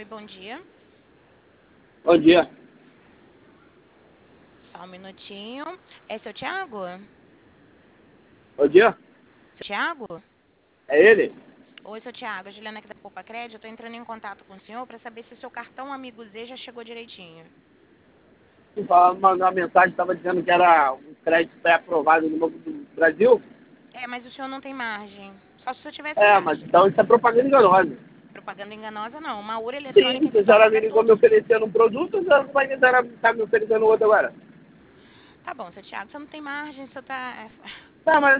bom dia. Bom dia. Só um minutinho. É seu Thiago? Bom dia. Seu Thiago? É ele? Oi, seu Thiago. A Juliana aqui da Poupa Crédito. Eu tô entrando em contato com o senhor para saber se o seu cartão Amigo Z já chegou direitinho. Mandou uma mensagem, estava dizendo que era um crédito pré-aprovado no Banco do Brasil. É, mas o senhor não tem margem. Só se o senhor tivesse É, mas margem. então isso é propaganda enganosa. Propaganda enganosa, não. Uma urna Sim, eletrônica se a digital senhora para me ligou me todos. oferecendo um produto, a senhora vai estar me oferecendo outro agora. Tá bom, seu Thiago. Você não tem margem, o senhor tá. Tá, mas